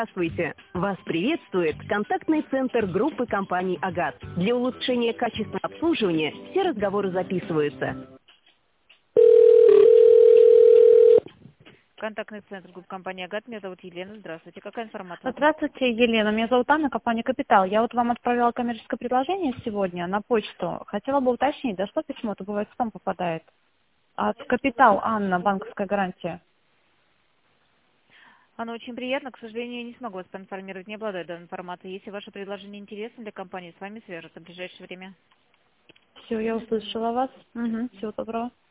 Здравствуйте! Вас приветствует контактный центр группы компаний «Агат». Для улучшения качества обслуживания все разговоры записываются. Контактный центр группы компании «Агат». Меня зовут Елена. Здравствуйте. Какая информация? Здравствуйте, Елена. Меня зовут Анна, компания «Капитал». Я вот вам отправила коммерческое предложение сегодня на почту. Хотела бы уточнить, да что почему-то бывает в спам попадает. От «Капитал», Анна, банковская гарантия. Анна, очень приятно. К сожалению, я не смогу вас поинформировать, не обладаю данной информацией. Если ваше предложение интересно для компании, с вами свяжутся в ближайшее время. Все, я услышала вас. Всего доброго.